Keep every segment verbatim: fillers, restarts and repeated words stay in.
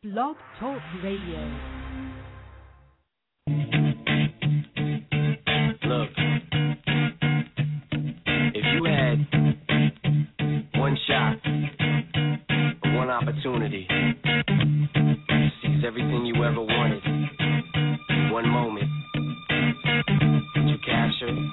Blog Talk Radio. Look, if you had one shot, one opportunity to seize everything you ever wanted, one moment, did you capture it?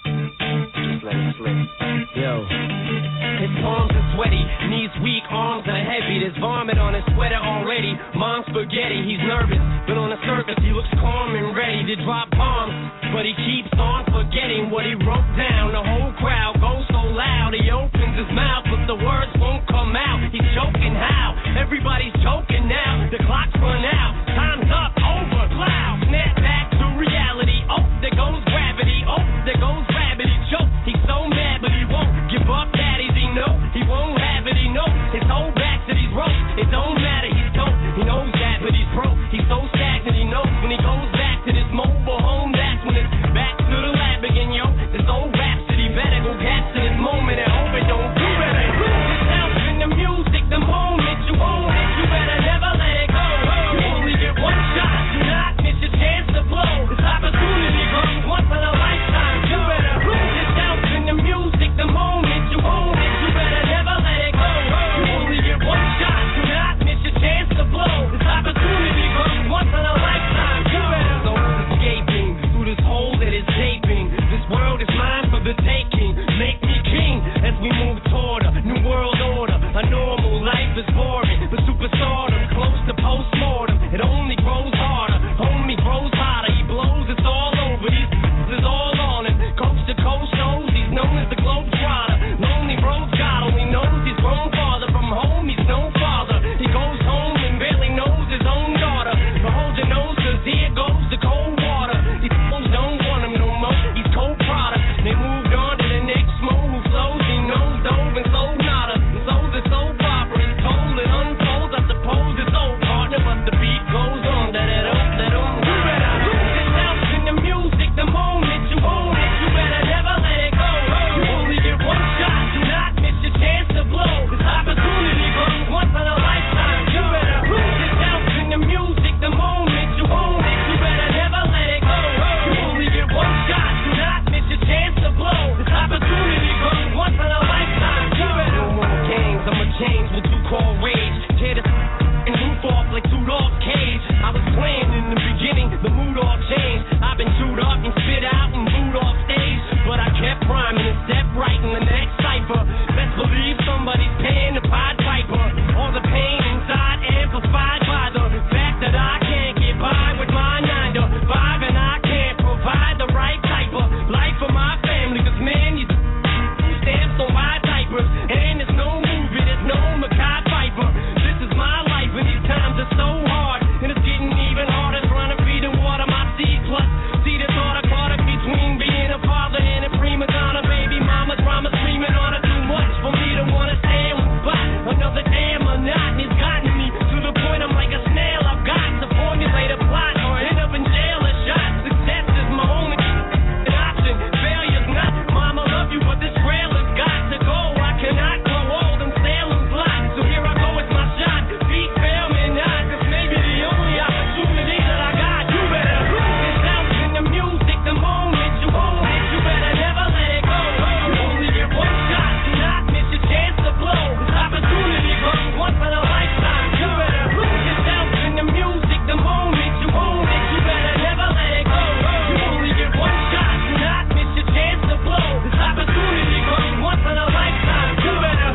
Just let it slip. Yo. His palms are sweaty, knees weak, arms are heavy. There's vomit on his sweater already. Mom's spaghetti, he's nervous, but on the surface he looks calm and ready to drop bombs. But he keeps on forgetting what he wrote down. The whole crowd goes so loud, he opens his mouth, but the words won't come out. He's choking how? Everybody's choking now. The clock's run out, time's up, over, loud. Snap back to reality. Oh, there goes gravity. Oh, there goes gravity. Choke. He's so mad, but he won't give up. Daddies, he know he won't have it. He knows his whole back to these ropes. It don't matter. He's dope. He knows that, but he's broke. He's so stagnant. He knows when he goes back to this mobile home. That's when it's back to the lab again, yo. This old rhapsody better go capture this moment and hope it don't do better. Lose yourself in the music, the moment you own it. You better never let it go. You only get one shot. Do not miss your chance to blow. This opportunity comes once in a lifetime. You better lose yourself in the music, the moment you own it. You better never let it go. You only get one shot. Do not miss your chance to blow. This opportunity comes once in a lifetime. You better go escaping through this hole that is gaping. This world is mine for the taking. Make me king as we move toward a new world order. A normal life is boring, but superstardom close to postmortem. It only grows harder. Homie grows hotter. He blows. It's all over. These is all on him. Coast to coast shows. He's known as the Globetrotter. Lonely road God only knows he's grown farther from home. He's no father. He goes home and barely knows his own daughter. But hold your nose, 'cause here goes the cold water. These fools don't want him no more. He's cold product. They moved on to the next mo who flows. He knows dove and sold nada. And so the soap opera is told and untold. I suppose it's old partner, but the beat goes on. Da da da da da. You better lose yourself in the music the moment you own it. You better never let it go. You only get one shot. Do not miss your chance to blow. This opportunity comes once in a lifetime. You better lose yourself in the music the moment you own it. You better never let it go. You only get one shot. Do not miss your chance to blow. This opportunity comes once in a lifetime. You better no more games. I'ma change what you call rage. Tear this and roof off like two-dog cage. I was playing in the beginning, the mood all changed. I've been chewed up and spit out and booed off stage, but I kept rhyming and stepped right in the next cipher. Best believe somebody's paying the Pied Piper. All the pain inside amplified by the fact that I can't get by with my nine to five, and I can't provide the right type of life for my family. 'Cause man, you stamps on my diapers, and there's no movie, there's no Mackay Pfeiffer. This is my life, and these times are so hard, and it's getting even harder trying to feed and water my seed. Plus, see the thought I caught up between being a father and a prima donna. Baby mama drama screaming on her too much for me to wanna stay in one spot. Another damn monotony's gotten me to the point I'm like a snail. I've got to formulate a plot or end up in jail or shot. Success is my only option. Failure's not. Mama love you, but this trail has got to go. I cannot grow old and Salem's lot. So here I go with my shot. Beat fail me not. This may be the only opportunity that I got. You better lose yourself in the music the moment you own it. You better never let it go. You only get one shot. Do not miss your chance to blow. This opportunity comes once in a lifetime. You better lose yourself in the music the moment you own it. You better never let it go. You only get one shot. Do not miss your chance to blow. This opportunity comes once in a lifetime. You better.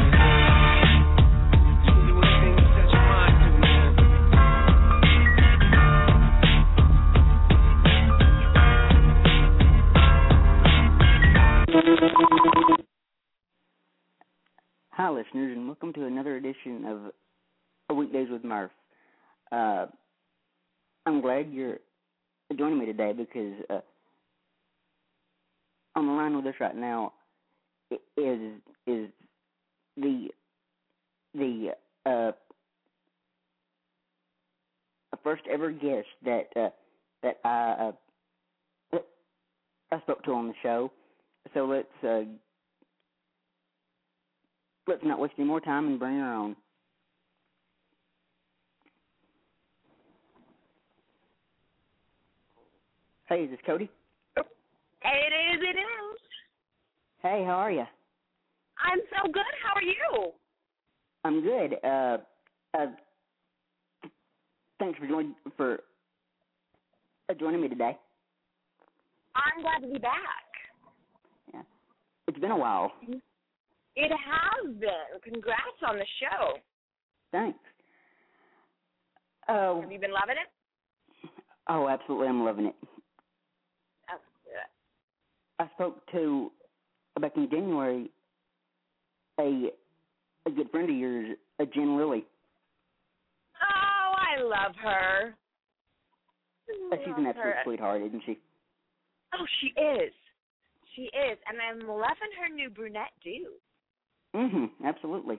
Really one thing to set your mind to, man. Hi, listeners, and welcome to another edition of Weekdays with Murph. Uh, I'm glad you're joining me today because uh, on the line with us right now is is the the uh, first ever guest that uh, that I uh, I spoke to on the show. So let's uh, let's not waste any more time and bring her on. Hey, is this Cody? It is, it is. Hey, how are you? I'm so good. How are you? I'm good. Uh, uh, thanks for joining for uh, joining me today. I'm glad to be back. Yeah, it's been a while. It has been. Congrats on the show. Thanks. Uh, Have you been loving it? Oh, absolutely, I'm loving it. That's good. I spoke to back in January a a good friend of yours, uh, Jen Lilly. Oh, I love her. I Uh, she's love an absolute her. sweetheart, isn't she? Oh, she is. She is, and I'm loving her new brunette do. Mhm, absolutely.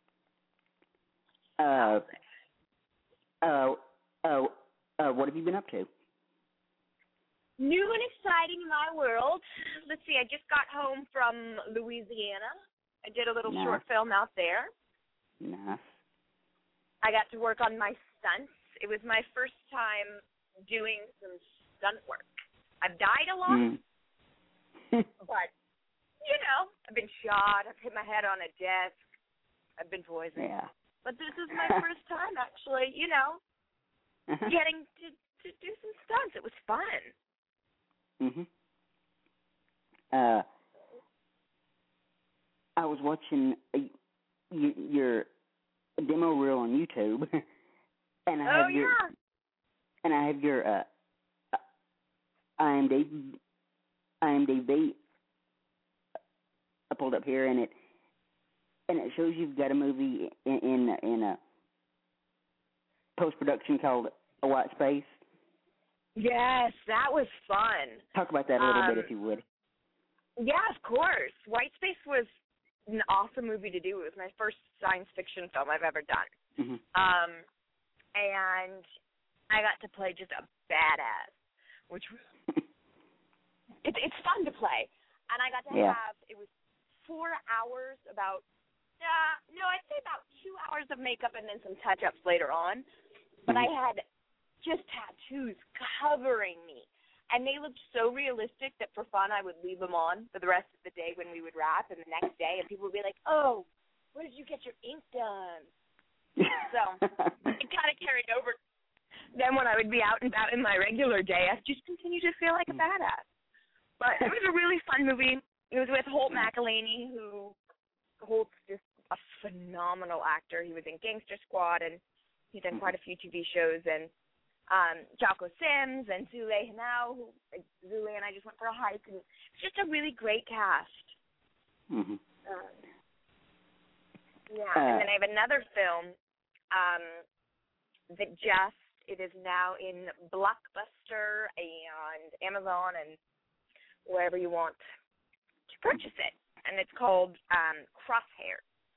Uh, uh, uh, uh, what have you been up to? New and exciting in my world. Let's see, I just got home from Louisiana. I did a little Nice. short film out there. Nice. I got to work on my stunts. It was my first time doing some stunt work. I've died a lot, Mm. but, you know, I've been shot. I've hit my head on a desk. I've been poisoned. Yeah. But this is my first time, actually, you know, Uh-huh. getting to, to do some stunts. It was fun. Mhm. Uh, I was watching a, y- your demo reel on YouTube, and I Oh, have your yeah. and I have your uh, IMDb IMDb pulled up here, and it and it shows you've got a movie in in, in a post production called A White Space. Yes, that was fun. Talk about that a little Um, bit, if you would. Yeah, of course. White Space was an awesome movie to do. It was my first science fiction film I've ever done. Mhm. Um, and I got to play just a badass, which was, it, it's fun to play. And I got to Yeah. have, it was four hours, about, uh, no, I'd say about two hours of makeup and then some touch-ups later on. But Mhm. I had just tattoos covering me. And they looked so realistic that for fun I would leave them on for the rest of the day when we would wrap, and the next day, and people would be like, oh, where did you get your ink done? So it kind of carried over. Then when I would be out and about in my regular day, I just continued to feel like a badass. But it was a really fun movie. It was with Holt McElhaney, who Holt's just a phenomenal actor. He was in Gangster Squad, and he's done quite a few T V shows, and um, Jocko Sims and Zule Hanau, who Zule and I just went for a hike, and it's just a really great cast. Mhm. Um, yeah, Uh, and then I have another film um, that just, it is now in Blockbuster and Amazon and wherever you want to purchase it, and it's called um, Crosshair.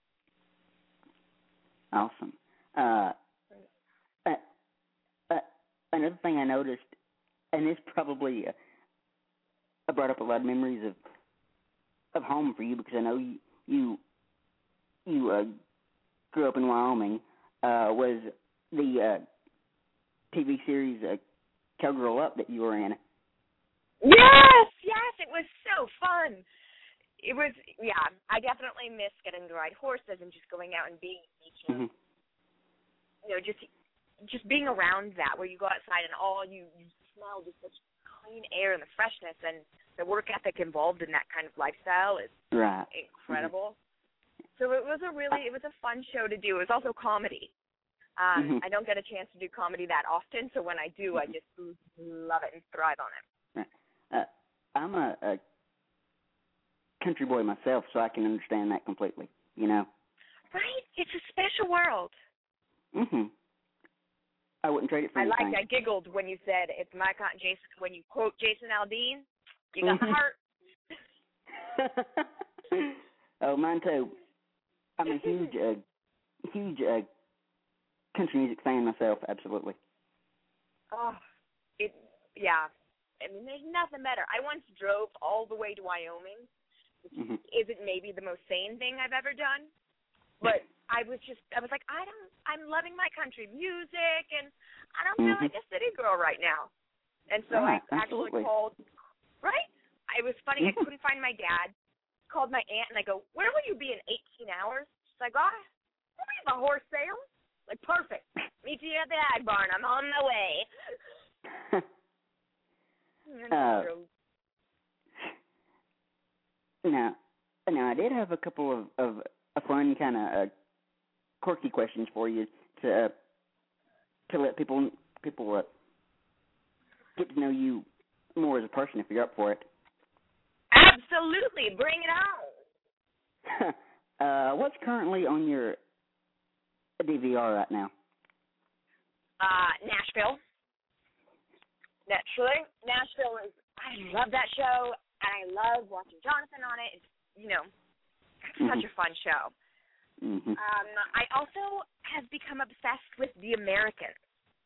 Awesome. Uh, uh, uh, another thing I noticed, and this probably uh, brought up a lot of memories of of home for you, because I know you you, you uh, grew up in Wyoming, uh, was the uh, T V series uh, Cowgirl Up that you were in. Yes, yes, it was so fun. It was, yeah, I definitely miss getting to ride horses and just going out and being in nature. Mm-hmm. You know, just just being around that, where you go outside and all you, you smell just such clean air and the freshness, and the work ethic involved in that kind of lifestyle is Right. incredible. Mm-hmm. So it was a really, it was a fun show to do. It was also comedy. Um, Mm-hmm. I don't get a chance to do comedy that often, so when I do, I just love it and thrive on it. Right. Uh, I'm a, a country boy myself, so I can understand that completely. You know. Right? It's a special world. Mhm. I wouldn't trade it for I anything. liked, I giggled when you said it's my con Jason, when you quote Jason Aldean, you got Mhm. the heart. Oh, mine too. I'm a huge, uh, huge uh, country music fan myself. Absolutely. Oh, it, yeah. I mean, there's nothing better. I once drove all the way to Wyoming, which Mhm. isn't maybe the most sane thing I've ever done, but I was just, I was like, I don't, I'm loving my country music, and I don't feel Mhm. like a city girl right now. And so Right, I actually absolutely. called, right? It was funny. I couldn't find my dad. Called my aunt, and I go, where will you be in eighteen hours? She's like, oh, we have a horse sale. Like, perfect. Meet you at the ag barn. I'm on my way. uh, now, now, I did have a couple of, of a fun kind of uh, quirky questions for you to uh, to let people people uh, get to know you more as a person if you're up for it. Absolutely. Bring it on. uh, what's currently on your D V R right now? Uh, Nashville. Naturally. Nashville is, I love that show, and I love watching Jonathan on it. It's, you know, Mm-hmm. such a fun show. Mm-hmm. Um, I also have become obsessed with The Americans.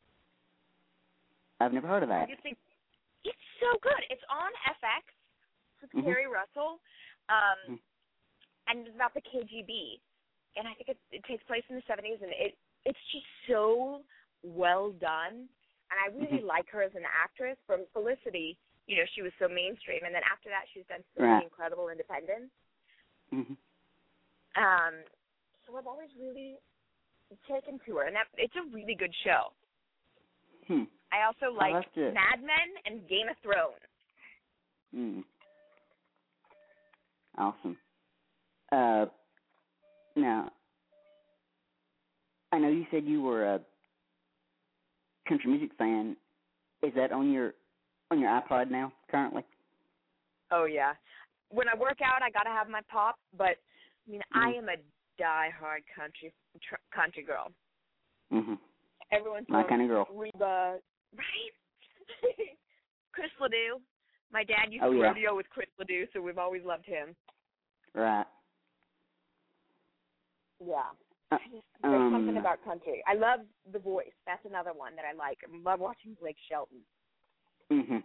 I've never heard of I that. just think it's so good. It's on F X with Mm-hmm. Kerry Russell, um, Mm-hmm. and it's about the K G B. And I think it, it takes place in the seventies, and it it's just so well done. And I really Mm-hmm. like her as an actress. From Felicity, you know, she was so mainstream, and then after that, she's done so Right. many incredible independents. Mm-hmm. Um, so I've always really taken to her, and that, it's a really good show. Hmm. I also I'll like have to- Mad Men and Game of Thrones. Mm. Awesome. Uh, now, I know you said you were a country music fan. Is that on your on your iPod now currently? Oh yeah. When I work out, I gotta have my pop. But I mean, Mm-hmm. I am a die-hard country tr- country girl. Mm-hmm. Everyone's My kind of girl. Reba, right? Chris Ledoux. My dad used Oh, to yeah. rodeo with Chris Ledoux, so we've always loved him. Right. Yeah. Uh, There's um, something about country. I love The Voice. That's another one that I like. I love watching Blake Shelton. Mm-hmm.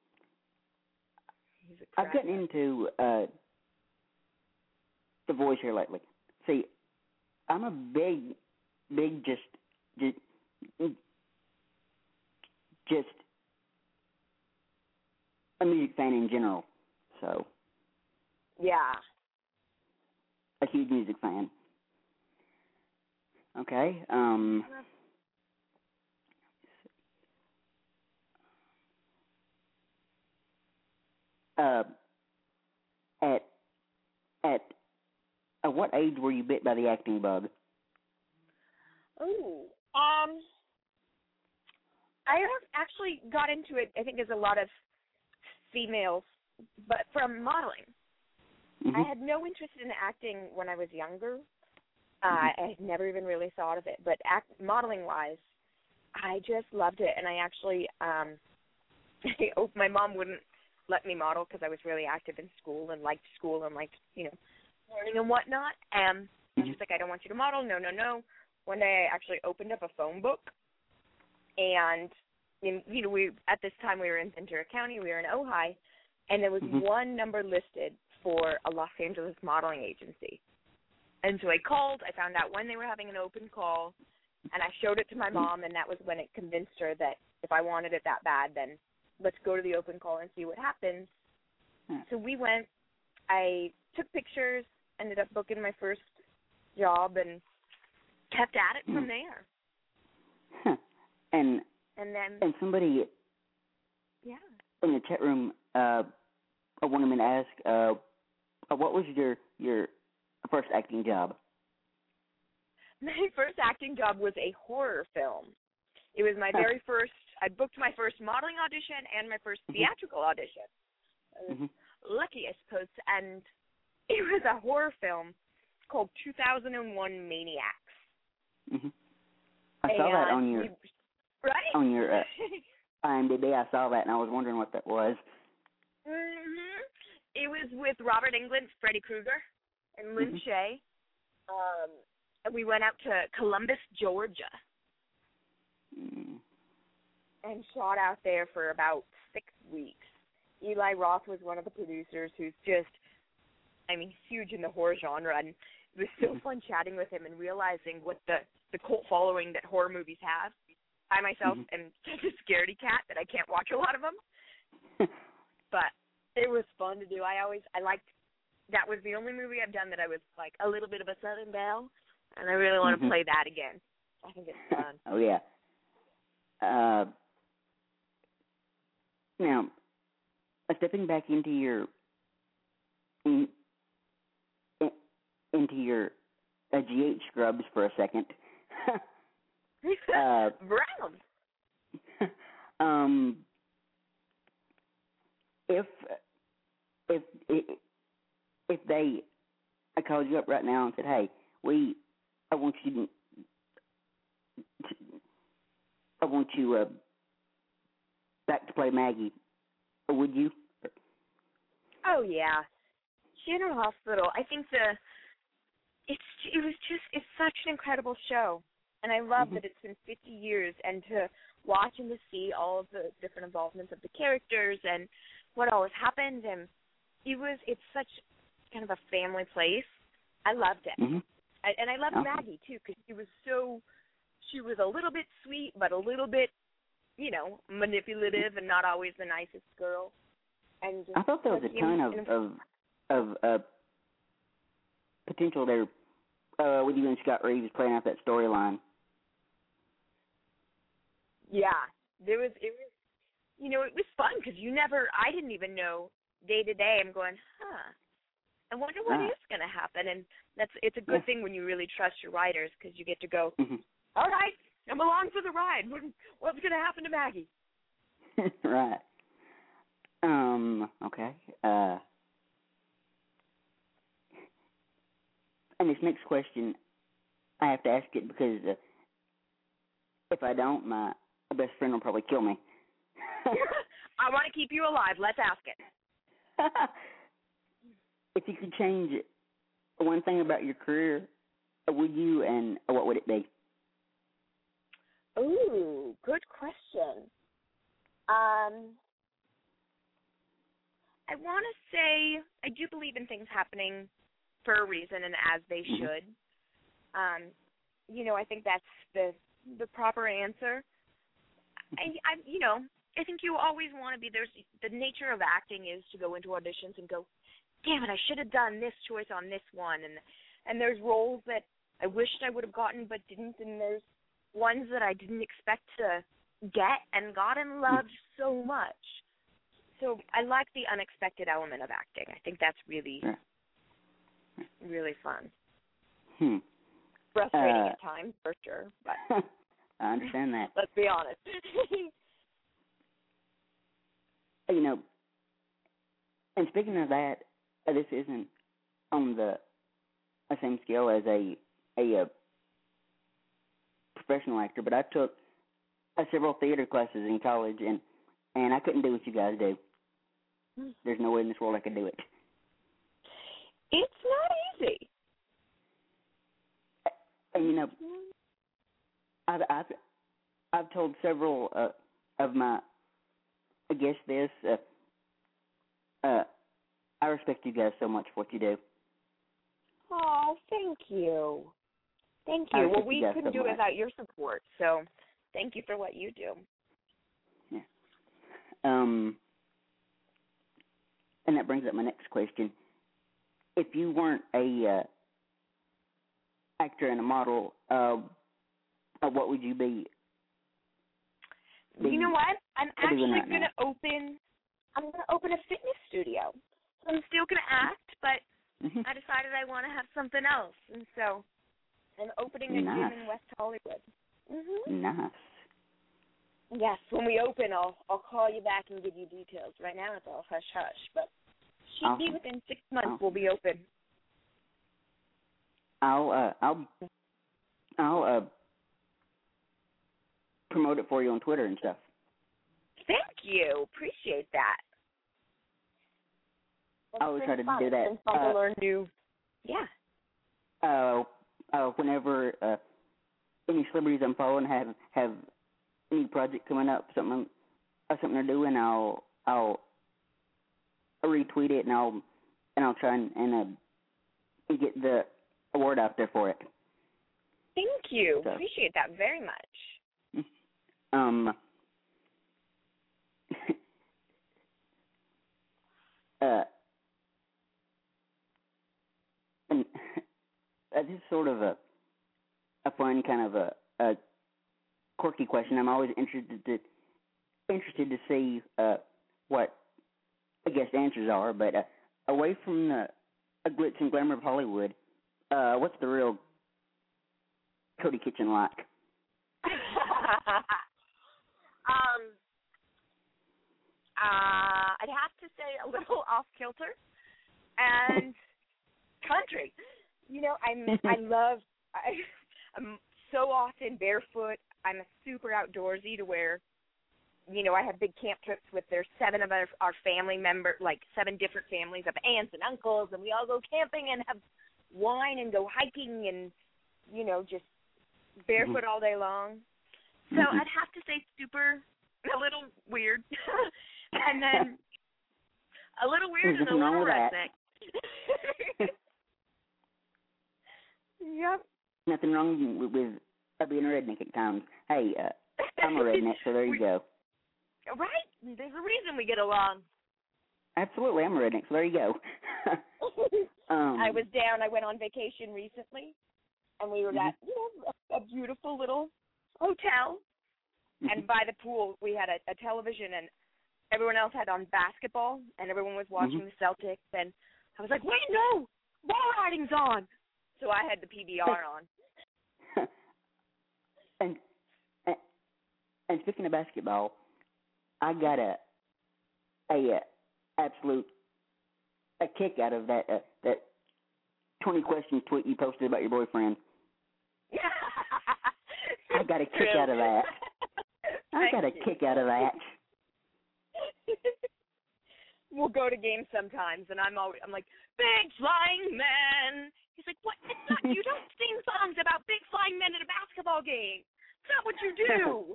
He's a I've gotten into uh, The Voice here lately. See, I'm a big, big just, just, just a music fan in general. So, Yeah. a huge music fan. Okay. Um. Uh. At at at what age were you bit by the acting bug? Ooh. Um. I have actually got into it, I think, as a lot of females, but from modeling. Mm-hmm. I had no interest in acting when I was younger. Uh, Mm-hmm. I had never even really thought of it. But act, modeling-wise, I just loved it. And I actually, um, oh, my mom wouldn't let me model because I was really active in school and liked school and liked, you know, learning and whatnot. And Mm-hmm. she was like, I don't want you to model. No, no, no. One day I actually opened up a phone book. And, you know, we at this time we were in Ventura County. We were in Ojai. And there was Mm-hmm. one number listed for a Los Angeles modeling agency. And so I called. I found out when they were having an open call, and I showed it to my mom, and that was when it convinced her that if I wanted it that bad, then let's go to the open call and see what happens. Yeah. So we went. I took pictures, ended up booking my first job, and kept at it from there. Huh. And And then, and somebody yeah. in the chat room uh, wanted me to ask, uh, what was your your first acting job? My first acting job was a horror film. It was my Huh. very first, I booked my first modeling audition and my first Mhm. theatrical audition. I was Mm-hmm. lucky, I suppose, and it was a horror film called two thousand one Maniacs. Mm-hmm. I saw that on And your we, right? on your uh, IMDb. I saw that, and I was wondering what that was. hmm It was with Robert Englund, Freddy Krueger, and Lynn Mhm. Shay. Um, and we went out to Columbus, Georgia, Mm. and shot out there for about six weeks. Eli Roth was one of the producers who's just, I mean, huge in the horror genre, and it was so Mhm. fun chatting with him and realizing what the, the cult following that horror movies have. I myself Mhm. am such a scaredy cat that I can't watch a lot of them. But it was fun to do. I always, I liked, that was the only movie I've done that I was like a little bit of a Southern belle, and I really want to Mhm. play that again. I think it's fun. Oh, yeah. Uh, now, uh, stepping back into your, in, in, into your uh, G H scrubs for a second. uh, Browns. um, if if if they I called you up right now and said, "Hey, we I want you to, I want you uh, back to play Maggie," would you? Oh yeah, General Hospital. I think the it's it was just it's such an incredible show, and I love Mhm. that it's been fifty years, and to watch and to see all of the different involvements of the characters and what all has happened, and it was it's such kind of a family place. I loved it, Mm-hmm. I, and I loved Oh. Maggie too, because she was so she was a little bit sweet, but a little bit, you know, manipulative and not always the nicest girl. And just I thought there was such a ton of in- of, of uh, potential there uh, with you and Scott Reeves playing out that storyline. Yeah, there was it was, you know, it was fun because you never, I didn't even know day to day. I'm going, huh, I wonder what Ah. is going to happen, and that's it's a good Yeah. thing when you really trust your writers because you get to go, Mm-hmm. all right, I'm along for the ride. What, what's going to happen to Maggie? Right. Um. Okay. Uh. And this next question, I have to ask it because uh, if I don't, my best friend will probably kill me. I want to keep you alive. Let's ask it. If you could change one thing about your career, would you, and what would it be? Ooh, good question. Um, I want to say I do believe in things happening for a reason and as they Mhm. should. Um, you know, I think that's the the proper answer. I, I, you know, I think you always want to be. There's the nature of acting is to go into auditions and go, damn it, I should have done this choice on this one, and and there's roles that I wished I would have gotten but didn't, and there's ones that I didn't expect to get and got and loved so much. So I like the unexpected element of acting. I think that's really, Yeah. really fun. Hmm. Frustrating Uh, at times, for sure, but I understand that. let's be honest. You know, and speaking of that, uh, this isn't on the uh, same scale as a a uh, professional actor, but I took uh, several theater classes in college, and and I couldn't do what you guys do. There's no way in this world I could do it. It's not easy. And you know, I've I've, I've told several uh, of my guests this. Uh, uh, I respect you guys so much for what you do. Oh, thank you. Thank I you. Well, respect we you guys couldn't so do it much. without your support, so thank you for what you do. Yeah. Um. And that brings up my next question. If you weren't a uh, actor and a model, uh, uh, what would you be? You know what? I'm What are you doing actually right going to open, I'm going to open a fitness studio. So I'm still going to act, but Mm-hmm. I decided I want to have something else. And so I'm opening a Nice. gym in West Hollywood. Mm-hmm. Nice. Yes, when we open, I'll I'll call you back and give you details. Right now it's all hush-hush, but should be Awesome. within six months Awesome. we'll be open. I'll uh, I'll I'll uh, promote it for you on Twitter and stuff. Thank you. Appreciate that. I always try to fun. do that. It's been fun Uh, to learn new. Yeah. Uh, uh, whenever uh, any celebrities I'm following have have any project coming up, something uh, something they're doing, I'll I'll retweet it and I'll and I'll try and, and uh, get the word out there for it. Thank you. So. Appreciate that very much. Um. uh. And uh, this is sort of a a fun kind of a, a quirky question. I'm always interested to interested to see uh, what I guess answers are. But uh, away from the uh, glitz and glamour of Hollywood, uh, what's the real Cody Kitchen like? um, uh, I'd have to say a little off kilter and country. You know, I'm I love I, I'm so often barefoot. I'm a super outdoorsy to where, you know, I have big camp trips with there's seven of our, our family members, like seven different families of aunts and uncles, and we all go camping and have wine and go hiking and, you know, just barefoot all day long. So mm-hmm. I'd have to say super, a little weird, and then a little weird and a little redneck. Yep. Nothing wrong with, with uh, being a redneck at times. Hey, uh, I'm a redneck, so there you we, go. Right? There's a reason we get along. Absolutely, I'm a redneck, so there you go. um, I was down. I went on vacation recently, and we were mm-hmm. at you know a, a beautiful little hotel, mm-hmm. and by the pool we had a, a television, and everyone else had on basketball, and everyone was watching mm-hmm. the Celtics, and I was like, wait, no, ball riding's on. So I had the P B R on. and, and and speaking of basketball, I got a a, a absolute a kick out of that uh, that twenty question tweet you posted about your boyfriend. I got a kick really? out of that. I got a you. kick out of that. We'll go to games sometimes, and I'm always I'm like, big flying man. He's like, what? It's not, you don't sing songs about big flying men at a basketball game. It's not what you do.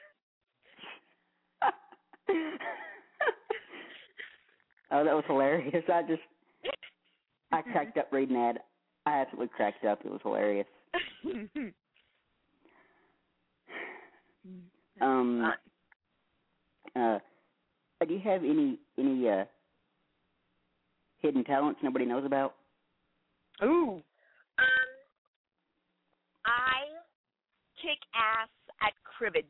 Oh, that was hilarious. I just, I cracked up reading that. I absolutely cracked up. It was hilarious. um, uh, do you have any any uh, hidden talents nobody knows about? Ooh. Um, I kick ass at cribbage.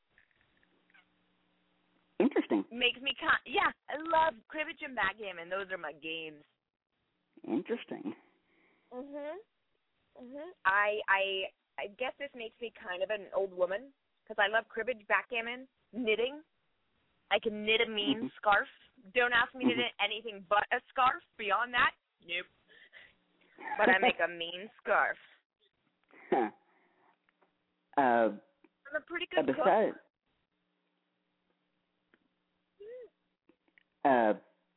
Interesting. Makes me con- yeah, I love cribbage and backgammon. Those are my games. Interesting. Mhm. Mhm. I I I guess this makes me kind of an old woman because I love cribbage, backgammon, knitting. I can knit a mean mm-hmm. scarf. Don't ask me mm-hmm. to knit anything but a scarf. Beyond that, nope. But I make a mean scarf. Huh. Uh, I'm a pretty good uh, besides, cook. Uh,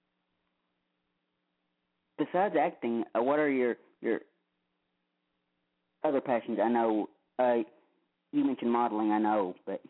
besides acting, uh, what are your your other passions? I know uh, you mentioned modeling. I know, but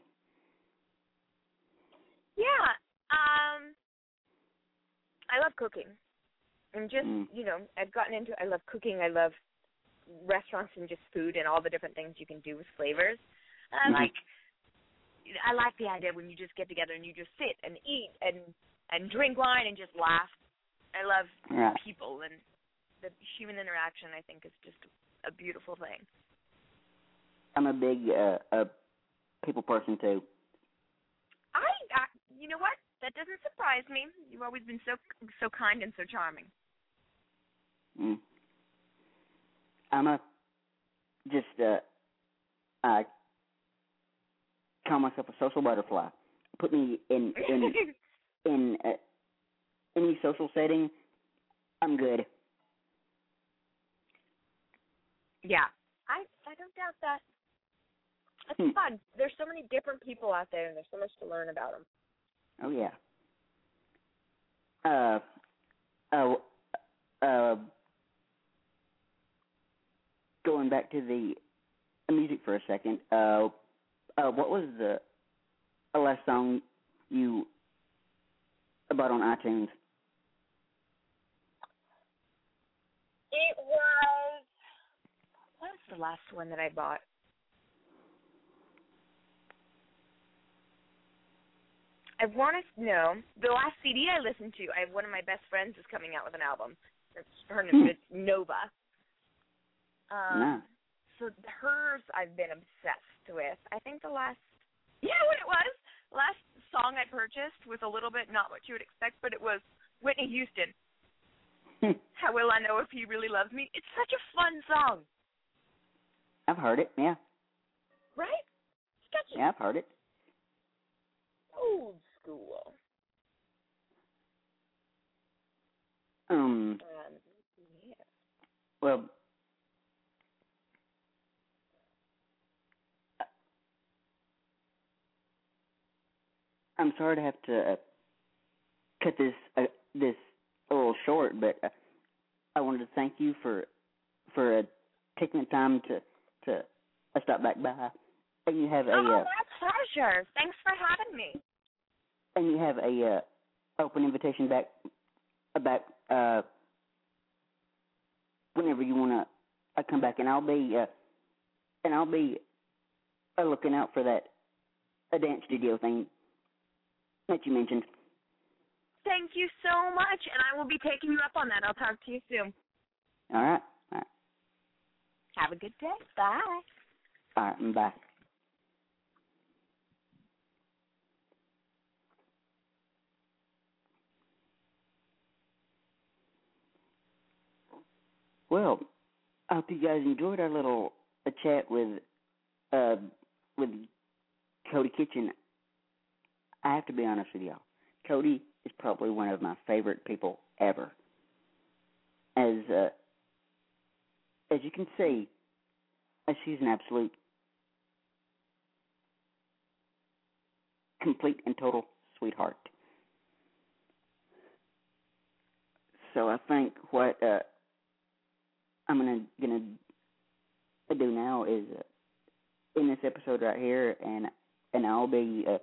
yeah, um, I love cooking, and just mm. you know, I've gotten into. I love cooking. I love restaurants and just food and all the different things you can do with flavors. I mm-hmm. like. I like the idea when you just get together and you just sit and eat and. and drink wine and just laugh. I love right. people, and the human interaction, I think, is just a beautiful thing. I'm a big uh, uh, people person, too. I, I, you know what? That doesn't surprise me. You've always been so so kind and so charming. Mm. I'm a, just, uh, I call myself a social butterfly. Put me in, in in uh, any social setting, I'm good. Yeah, I I don't doubt that. It's hmm. fun. There's so many different people out there, and there's so much to learn about them. Oh yeah. Uh, uh, uh, going back to the music for a second. Uh, uh, what was the, the last song you bought on iTunes? It was, what was the last one that I bought? I want to know, the last C D I listened to, I have one of my best friends is coming out with an album. It's, her name is Hmm. Nova. Um, Nice. So hers I've been obsessed with. I think the last, you know what it was? Last song I purchased was a little bit not what you would expect, but it was Whitney Houston. How will I know if he really loves me? It's such a fun song. I've heard it, yeah. Right? Sketchy. Yeah, I've heard it. Old school. Um, Um, yeah. well, I'm sorry to have to uh, cut this uh, this a little short, but uh, I wanted to thank you for for uh, taking the time to to uh, stop back by, and you have a Oh, uh, my pleasure. Thanks for having me. and you have a uh, open invitation back uh, back uh, whenever you want to uh, come back, and I'll be uh, and I'll be uh, looking out for that a dance studio thing that you mentioned. Thank you so much, and I will be taking you up on that. I'll talk to you soon. All right, all right, Have a good day. Bye. all right, and bye. Well, I hope you guys enjoyed our little uh, chat with uh with Cody Kitchen. I have to be honest with y'all. Cody is probably one of my favorite people ever. As uh, as you can see, uh, she's an absolute, complete and total sweetheart. So I think what uh, I'm gonna gonna do now is uh, in this episode right here, and and I'll be uh,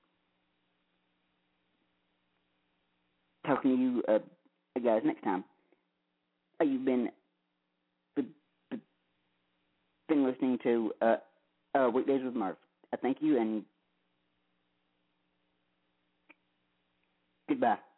talking to you uh, guys next time. Uh, you've been been listening to uh, uh, Weekdays with Murph. I thank you and goodbye.